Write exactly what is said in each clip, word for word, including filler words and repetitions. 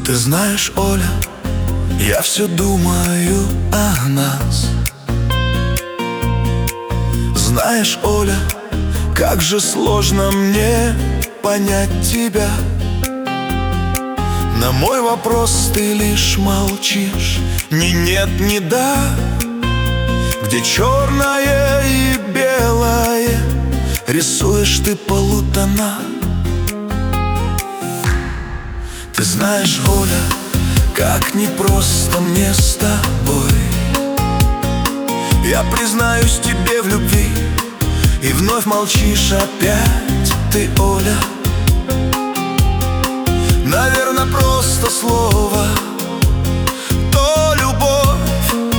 Ты знаешь, Оля, я все думаю о нас. Знаешь, Оля, как же сложно мне понять тебя. На мой вопрос ты лишь молчишь. Ни нет, ни да. Где черное и белое рисуешь ты полутона. Ты знаешь, Оля, как непросто мне с тобой. Я признаюсь тебе в любви, и вновь молчишь опять ты, Оля. Наверное, просто слово, то любовь.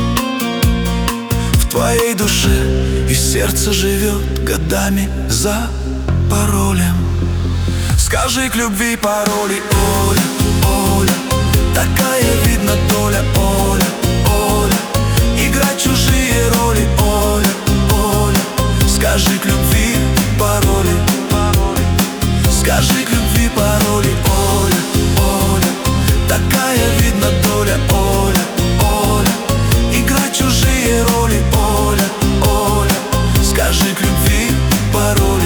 В твоей душе и сердце живет годами за паролем. Скажи к любви пароли, Оля, Оля. Такая, видно, доля, Оля, Оля. Играть чужие роли, Оля, Оля. Скажи к любви пароли, скажи к любви пароли, Оля, Оля. Такая, видно, доля, Оля, Оля. Играть чужие роли, Оля, Оля. Скажи к любви пароли.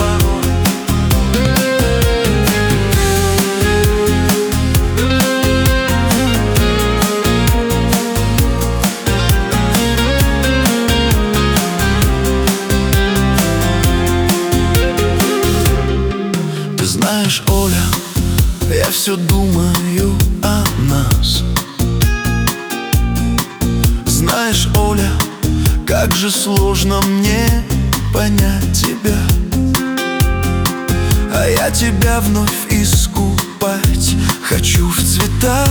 Знаешь, Оля, я все думаю о нас. Знаешь, Оля, как же сложно мне понять тебя. А я тебя вновь искупать хочу в цветах.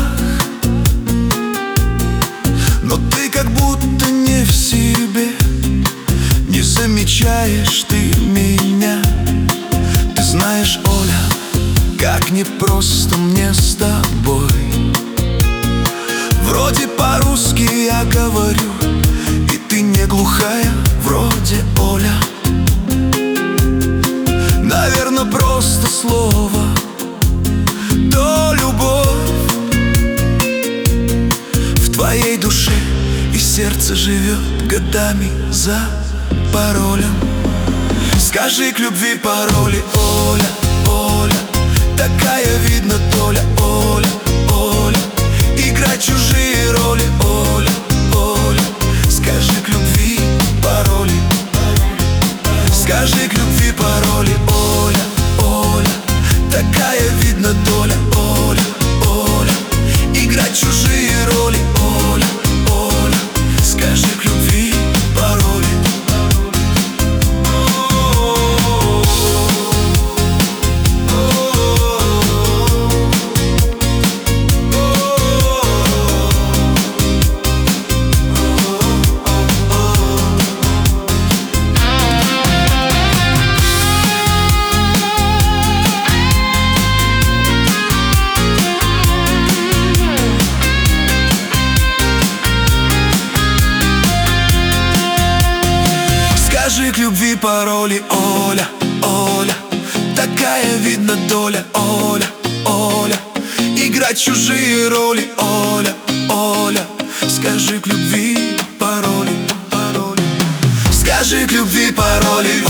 Но ты как будто не в себе, не замечаешь ты меня. Ты знаешь, Оля, как непросто мне с тобой. Вроде по-русски я говорю, и ты не глухая, вроде, Оля. Наверное, просто слово, то любовь. В твоей душе и сердце живет годами за паролем. Скажи к любви пароли, Оля, Оля. Такая, видно, доля, Оля, Оля. Играть чужие роли, Оля, Оля. Скажи к любви пароли, скажи к любви пароли, Оля, Оля. Такая, видно, доля, Оля, Оля. Играть чужие роли, Оля, Оля. Скажи к любви пароли. Скажи к любви пароли, Оля, Оля. Такая, видно, доля, Оля, Оля. Играть чужие роли, Оля, Оля. Скажи к любви пароли, пароли. Скажи к любви пароли,